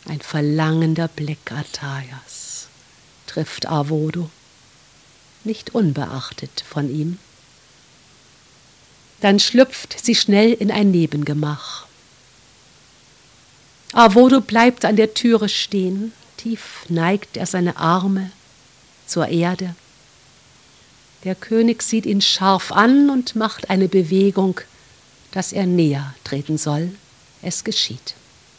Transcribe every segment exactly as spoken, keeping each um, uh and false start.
Ein verlangender Blick Atayas trifft Arvodo, nicht unbeachtet von ihm. Dann schlüpft sie schnell in ein Nebengemach. Arvodo bleibt an der Türe stehen, tief neigt er seine Arme zur Erde. Der König sieht ihn scharf an und macht eine Bewegung, dass er näher treten soll. Es geschieht.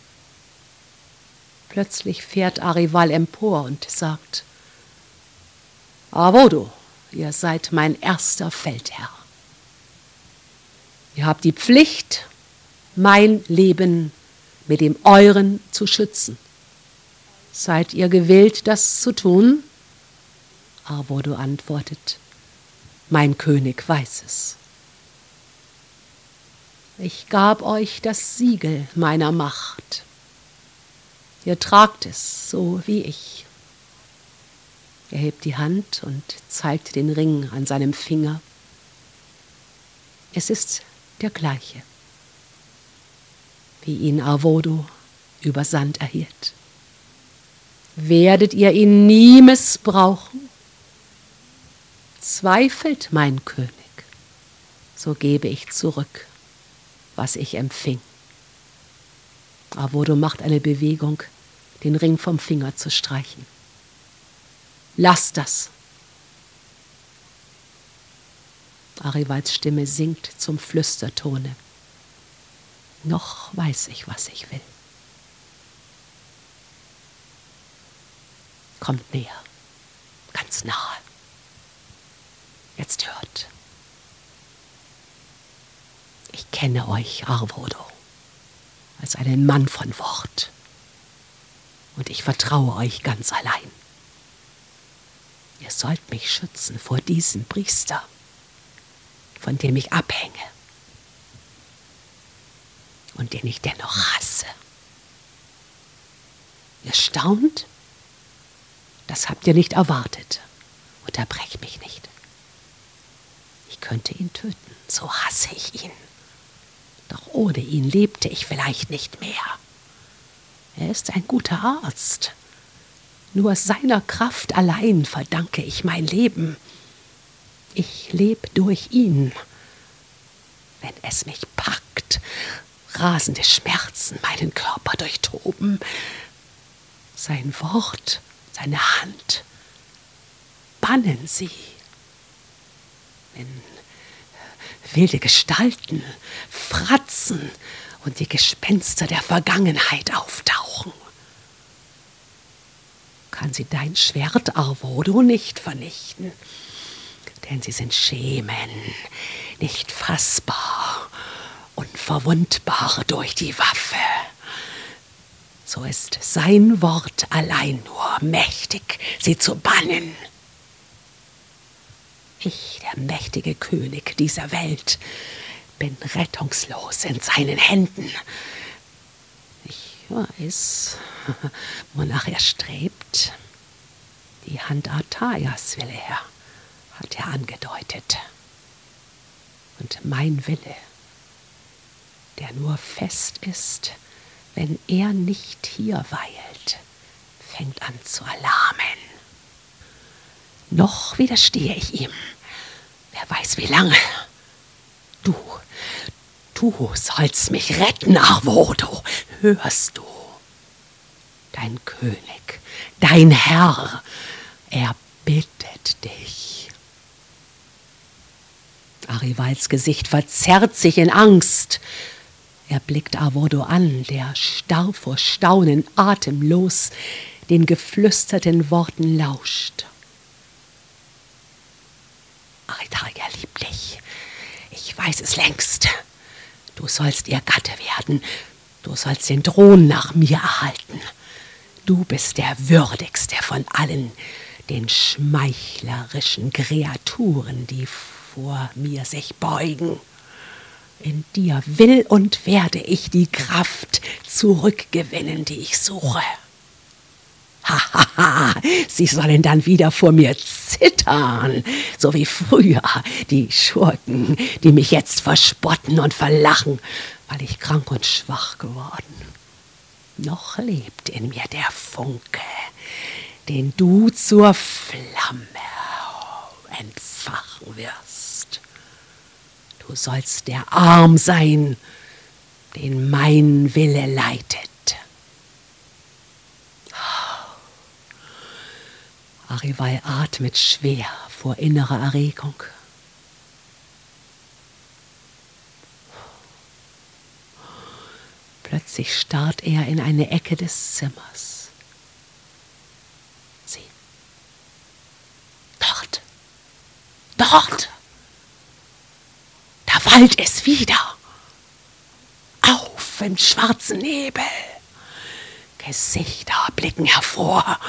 Plötzlich fährt Arival empor und sagt: Arvodo, ihr seid mein erster Feldherr. Ihr habt die Pflicht, mein Leben mit dem euren zu schützen. Seid ihr gewillt, das zu tun? Arvodo antwortet: Mein König weiß es. Ich gab euch das Siegel meiner Macht. Ihr tragt es, so wie ich. Er hebt die Hand und zeigt den Ring an seinem Finger. Es ist der gleiche, wie ihn Arvodo übersandt erhielt. Werdet ihr ihn nie missbrauchen? Zweifelt mein König, so gebe ich zurück, was ich empfing. Arvodo macht eine Bewegung, den Ring vom Finger zu streichen. Lasst das! Arivals Stimme sinkt zum Flüstertone. Noch weiß ich, was ich will. Kommt näher, ganz nahe. Jetzt hört. Ich kenne euch, Arvodo, als einen Mann von Wort. Und ich vertraue euch ganz allein. Ihr sollt mich schützen vor diesem Priester, von dem ich abhänge und den ich dennoch hasse. Ihr staunt? Das habt ihr nicht erwartet. Unterbrecht mich nicht. Ich könnte ihn töten, so hasse ich ihn. Doch ohne ihn lebte ich vielleicht nicht mehr. Er ist ein guter Arzt. Nur seiner Kraft allein verdanke ich mein Leben. Ich lebe durch ihn. Wenn es mich packt, rasende Schmerzen meinen Körper durchtoben. Sein Wort, seine Hand, bannen sie. Wenn wilde Gestalten, Fratzen und die Gespenster der Vergangenheit auftauchen, kann sie dein Schwert, Arvodo, nicht vernichten. Denn sie sind Schemen, nicht fassbar, unverwundbar durch die Waffe. So ist sein Wort allein nur mächtig, sie zu bannen. Ich, der mächtige König dieser Welt, bin rettungslos in seinen Händen. Ich weiß, wonach er strebt. Die Hand Atayas will er, hat er angedeutet. Und mein Wille, der nur fest ist, wenn er nicht hier weilt, fängt an zu erlahmen. Noch widerstehe ich ihm. Wer weiß wie lange. Du, du sollst mich retten, Arvodo. Hörst du? Dein König, dein Herr, er bittet dich. Arivals Gesicht verzerrt sich in Angst. Er blickt Arvodo an, der starr vor Staunen atemlos den geflüsterten Worten lauscht. Aritaria liebt dich. Ich weiß es längst. Du sollst ihr Gatte werden. Du sollst den Thron nach mir erhalten. Du bist der würdigste von allen den schmeichlerischen Kreaturen, die vor mir sich beugen. In dir will und werde ich die Kraft zurückgewinnen, die ich suche. Hahaha, sie sollen dann wieder vor mir zittern, so wie früher die Schurken, die mich jetzt verspotten und verlachen, weil ich krank und schwach geworden. Noch lebt in mir der Funke, den du zur Flamme entfachen wirst. Du sollst der Arm sein, den mein Wille leitet. Arival atmet schwer vor innerer Erregung. Plötzlich starrt er in eine Ecke des Zimmers. Sieh. Dort. Dort. Da wallt es wieder. Auf im schwarzen Nebel. Gesichter blicken hervor.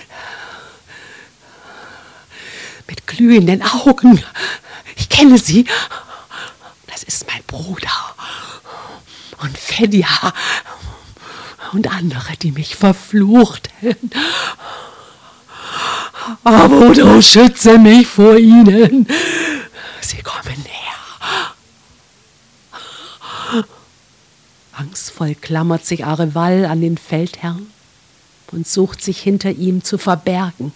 Mit glühenden Augen. Ich kenne sie. Das ist mein Bruder. Und Fedja und andere, die mich verfluchten. Aber du schütze mich vor ihnen. Sie kommen näher. Angstvoll klammert sich Arival an den Feldherrn und sucht sich hinter ihm zu verbergen.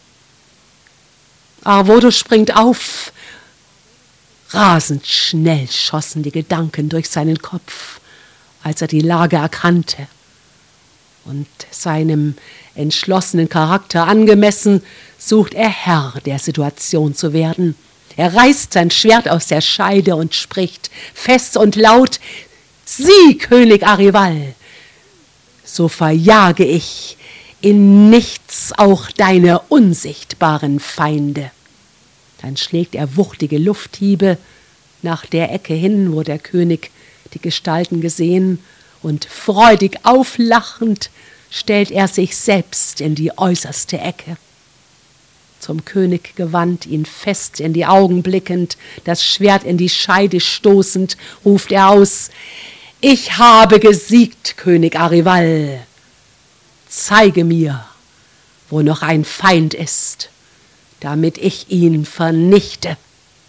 Arvodo springt auf. Rasend schnell schossen die Gedanken durch seinen Kopf, als er die Lage erkannte. Und seinem entschlossenen Charakter angemessen, sucht er Herr der Situation zu werden. Er reißt sein Schwert aus der Scheide und spricht fest und laut: Sieh, König Arival, so verjage ich in nichts auch deine unsichtbaren Feinde. Dann schlägt er wuchtige Lufthiebe nach der Ecke hin, wo der König die Gestalten gesehen, und freudig auflachend stellt er sich selbst in die äußerste Ecke. Zum König gewandt, ihn fest in die Augen blickend, das Schwert in die Scheide stoßend, ruft er aus: Ich habe gesiegt, König Arival. Zeige mir, wo noch ein Feind ist, damit ich ihn vernichte.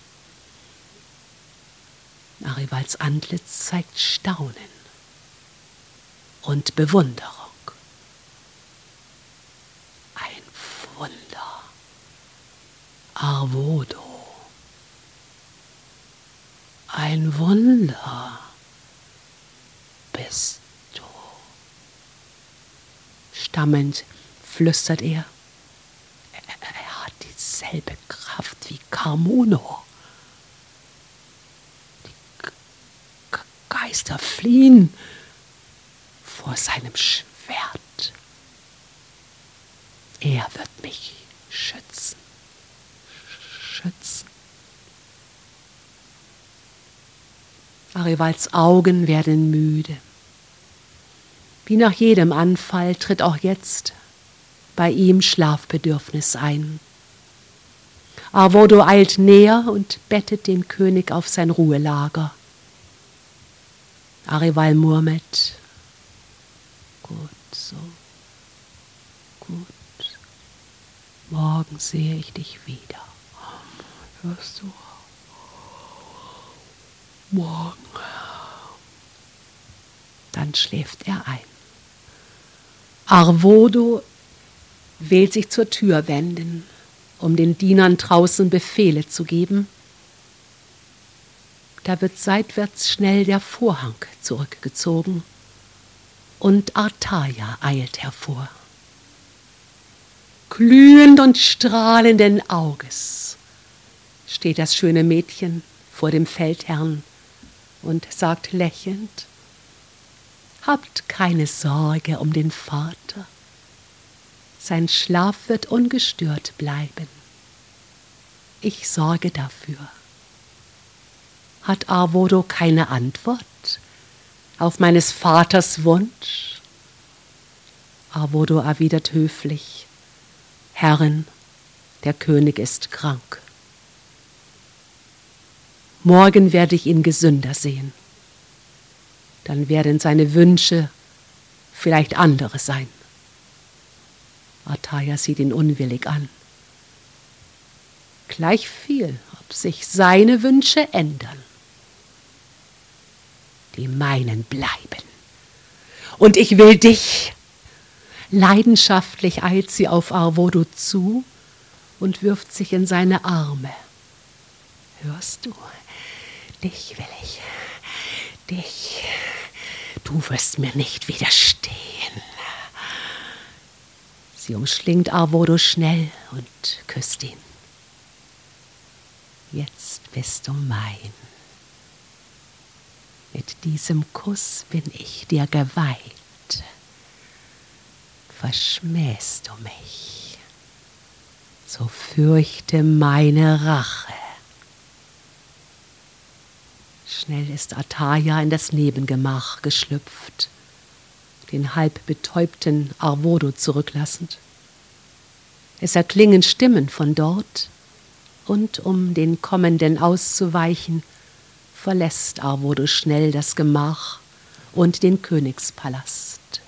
Arivals Antlitz zeigt Staunen und Bewunderung. Ein Wunder, Arvodo. Ein Wunder bist du. Stammelnd flüstert er. Er hat dieselbe Kraft wie Carmuno. Die G- Geister fliehen vor seinem Schwert. Er wird mich schützen. Schützen. Arivals Augen werden müde. Wie nach jedem Anfall tritt auch jetzt bei ihm Schlafbedürfnis ein. Arvodo eilt näher und bettet den König auf sein Ruhelager. Arival murmelt: Gut so, gut. Morgen sehe ich dich wieder. Hörst du? Morgen. Dann schläft er ein. Arvodo will sich zur Tür wenden, um den Dienern draußen Befehle zu geben. Da wird seitwärts schnell der Vorhang zurückgezogen und Artaja eilt hervor. Glühend und strahlenden Auges steht das schöne Mädchen vor dem Feldherrn und sagt lächelnd: Habt keine Sorge um den Vater. Sein Schlaf wird ungestört bleiben. Ich sorge dafür. Hat Arvodo keine Antwort auf meines Vaters Wunsch? Arvodo erwidert höflich: Herrin, der König ist krank. Morgen werde ich ihn gesünder sehen. Dann werden seine Wünsche vielleicht andere sein. Artaja sieht ihn unwillig an. Gleichviel, ob sich seine Wünsche ändern. Die meinen bleiben. und ich will dich. Leidenschaftlich eilt sie auf Arvodo zu und wirft sich in seine Arme. Hörst du? Dich will ich. Dich. Du wirst mir nicht widerstehen. Sie umschlingt Arvodo schnell und küsst ihn. Jetzt bist du mein. Mit diesem Kuss bin ich dir geweiht. Verschmähst du mich, so fürchte meine Rache. Schnell ist Ataya in das Nebengemach geschlüpft, den halb betäubten Arvodo zurücklassend. Es erklingen Stimmen von dort, und um den Kommenden auszuweichen, verlässt Arvodo schnell das Gemach und den Königspalast.